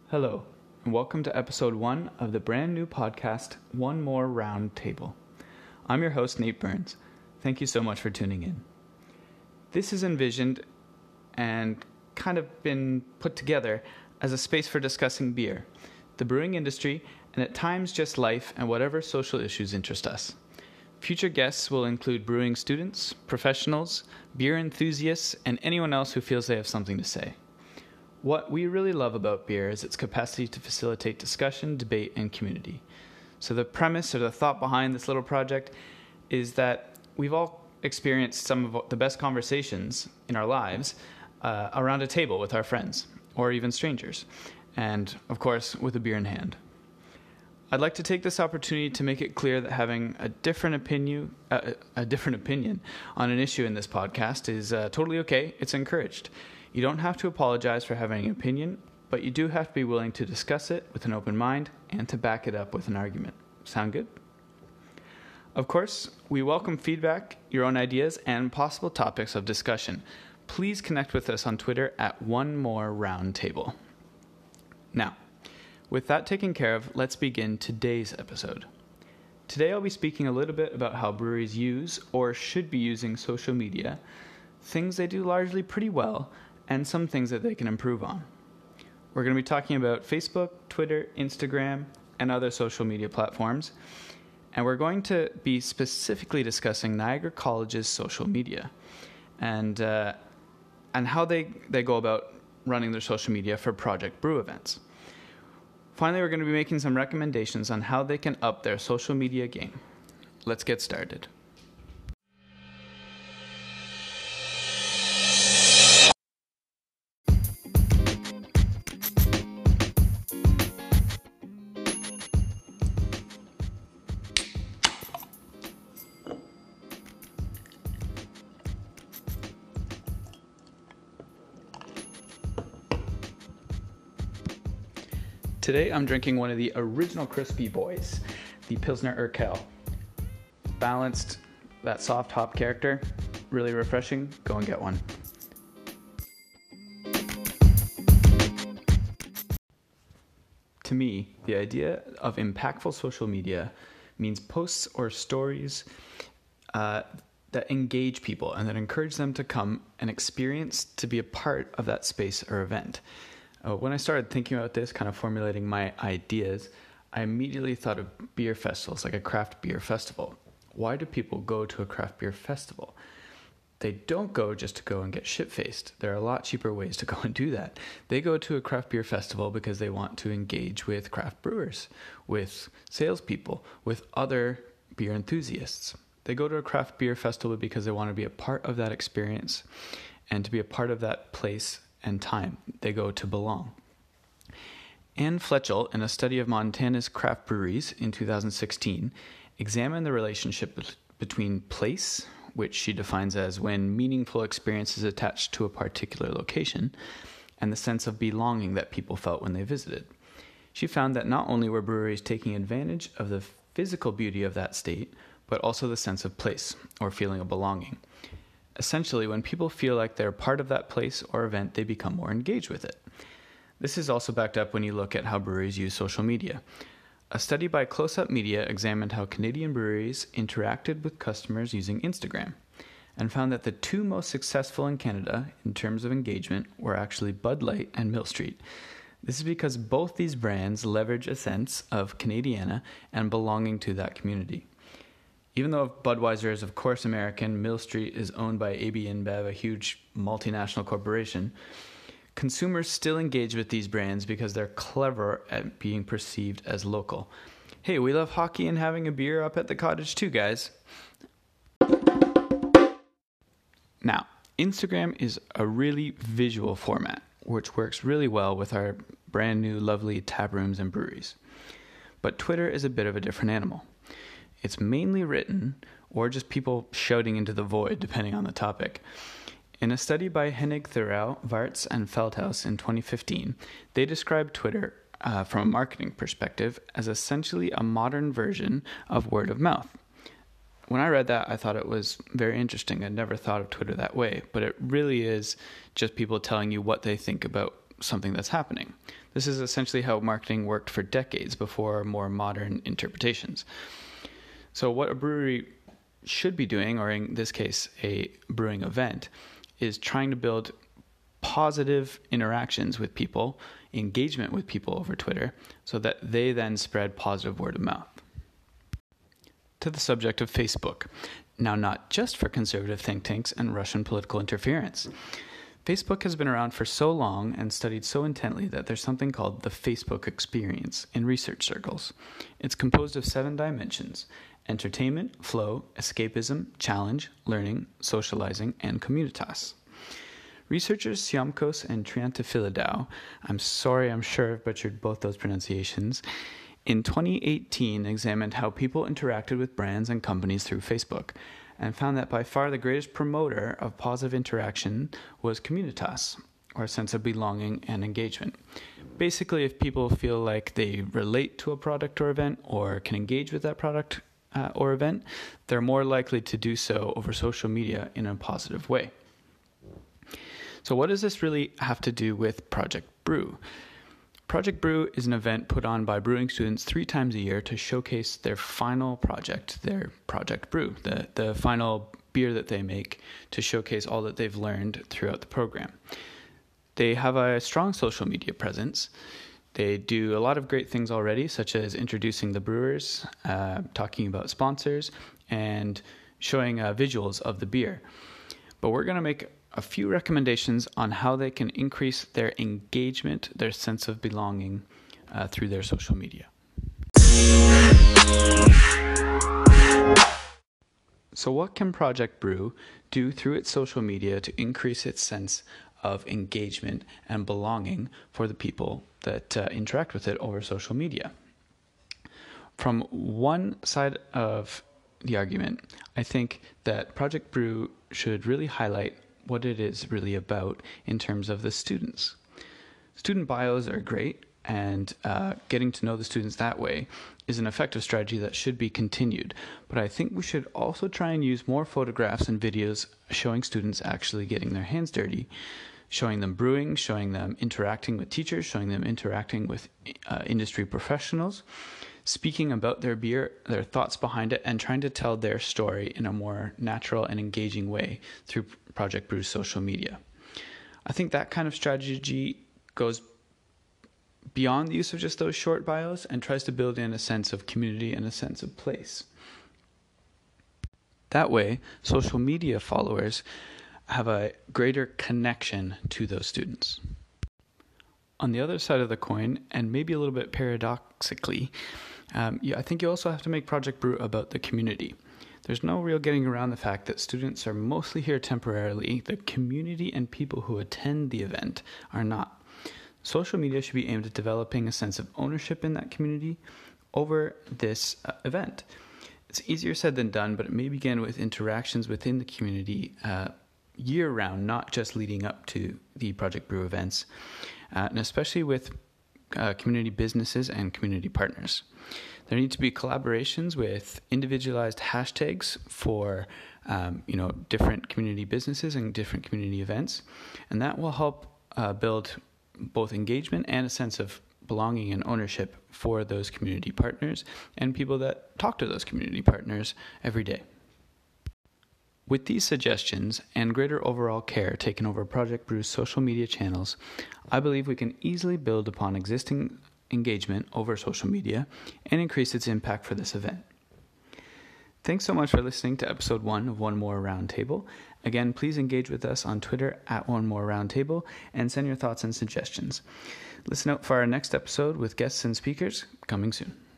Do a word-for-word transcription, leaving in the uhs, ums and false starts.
Hello, and welcome to episode one of the brand new podcast, One More Round Table. I'm your host, Nate Burns. Thank you so much for tuning in. This is envisioned and kind of been put together as a space for discussing beer, the brewing industry, and at times just life and whatever social issues interest us. Future guests will include brewing students, professionals, beer enthusiasts, and anyone else who feels they have something to say. What we really love about beer is its capacity to facilitate discussion, debate, and community. So the premise or the thought behind this little project is that we've all experienced some of the best conversations in our lives uh, around a table with our friends, or even strangers, and of course with a beer in hand. I'd like to take this opportunity to make it clear that having a different opinion, uh, a different opinion on an issue in this podcast is uh, totally okay. It's encouraged. You don't have to apologize for having an opinion, but you do have to be willing to discuss it with an open mind and to back it up with an argument. Sound good? Of course, we welcome feedback, your own ideas, and possible topics of discussion. Please connect with us on Twitter at One More Round Table. Now, with that taken care of, let's begin today's episode. Today I'll be speaking a little bit about how breweries use or should be using social media, things they do largely pretty well, and some things that they can improve on. We're going to be talking about Facebook, Twitter, Instagram, and other social media platforms, and we're going to be specifically discussing Niagara College's social media and uh, and how they, they go about running their social media for Project Brew events. Finally, we're going to be making some recommendations on how they can up their social media game. Let's get started. Today I'm drinking one of the original Crispy Boys, the Pilsner Urquell. Balanced, that soft hop character, really refreshing. Go and get one. To me, the idea of impactful social media means posts or stories uh, that engage people and that encourage them to come and experience, to be a part of that space or event. Uh, when I started thinking about this, kind of formulating my ideas, I immediately thought of beer festivals, like a craft beer festival. Why do people go to a craft beer festival? They don't go just to go and get shit-faced. There are a lot cheaper ways to go and do that. They go to a craft beer festival because they want to engage with craft brewers, with salespeople, with other beer enthusiasts. They go to a craft beer festival because they want to be a part of that experience and to be a part of that place and time. They go to belong. Anne Fletchell, in a study of Montana's craft breweries in two thousand sixteen, examined the relationship between place, which she defines as when meaningful experience is attached to a particular location, and the sense of belonging that people felt when they visited. She found that not only were breweries taking advantage of the physical beauty of that state, but also the sense of place, or feeling of belonging. Essentially, when people feel like they're part of that place or event, they become more engaged with it. This is also backed up when you look at how breweries use social media. A study by Close Up Media examined how Canadian breweries interacted with customers using Instagram and found that the two most successful in Canada in terms of engagement were actually Bud Light and Mill Street. This is because both these brands leverage a sense of Canadiana and belonging to that community. Even though Budweiser is of course American, Mill Street is owned by A B InBev, a huge multinational corporation, consumers still engage with these brands because they're clever at being perceived as local. Hey, we love hockey and having a beer up at the cottage too, guys. Now, Instagram is a really visual format, which works really well with our brand new lovely tap rooms and breweries. But Twitter is a bit of a different animal. It's mainly written, or just people shouting into the void, depending on the topic. In a study by Hennig Thurau, Varts, and Feldhaus in twenty fifteen, they described Twitter uh, from a marketing perspective as essentially a modern version of word of mouth. When I read that, I thought it was very interesting. I'd never thought of Twitter that way, but it really is just people telling you what they think about something that's happening. This is essentially how marketing worked for decades before more modern interpretations. So what a brewery should be doing, or in this case, a brewing event, is trying to build positive interactions with people, engagement with people over Twitter, so that they then spread positive word of mouth. To the subject of Facebook. Now, not just for conservative think tanks and Russian political interference. Facebook has been around for so long and studied so intently that there's something called the Facebook experience in research circles. It's composed of seven dimensions: entertainment, flow, escapism, challenge, learning, socializing, and communitas. Researchers Siamkos and Triantafylidou, I'm sorry, I'm sure I've butchered both those pronunciations, in twenty eighteen examined how people interacted with brands and companies through Facebook, and found that by far the greatest promoter of positive interaction was communitas, or a sense of belonging and engagement. Basically, if people feel like they relate to a product or event, or can engage with that product uh, or event, they're more likely to do so over social media in a positive way. So what does this really have to do with Project Brew? Project Brew is an event put on by brewing students three times a year to showcase their final project, their Project Brew, the, the final beer that they make, to showcase all that they've learned throughout the program. They have a strong social media presence. They do a lot of great things already, such as introducing the brewers, uh, talking about sponsors, and showing uh, visuals of the beer. But we're going to make a few recommendations on how they can increase their engagement, their sense of belonging uh, through their social media. So what can Project Brew do through its social media to increase its sense of engagement and belonging for the people that uh, interact with it over social media? From one side of the argument, I think that Project Brew should really highlight what it is really about in terms of the students. Student bios are great, and uh, getting to know the students that way is an effective strategy that should be continued. But I think we should also try and use more photographs and videos showing students actually getting their hands dirty, showing them brewing, showing them interacting with teachers, showing them interacting with uh, industry professionals, speaking about their beer, their thoughts behind it, and trying to tell their story in a more natural and engaging way through Project Brew's social media. I think that kind of strategy goes beyond the use of just those short bios and tries to build in a sense of community and a sense of place. That way, social media followers have a greater connection to those students. On the other side of the coin, and maybe a little bit paradoxically, um, yeah, I think you also have to make Project Brew about the community. There's no real getting around the fact that students are mostly here temporarily. The community and people who attend the event are not. Social media should be aimed at developing a sense of ownership in that community over this uh, event. It's easier said than done, but it may begin with interactions within the community uh, year-round, not just leading up to the Project Brew events, uh, and especially with uh, community businesses and community partners. There need to be collaborations with individualized hashtags for um, you know, different community businesses and different community events, and that will help uh, build both engagement and a sense of belonging and ownership for those community partners and people that talk to those community partners every day. With these suggestions and greater overall care taken over Project Brew's social media channels, I believe we can easily build upon existing engagement over social media and increase its impact for this event. Thanks so much for listening to episode one of One More Roundtable. Again, please engage with us on Twitter at One More Roundtable and send your thoughts and suggestions. Listen out for our next episode with guests and speakers coming soon.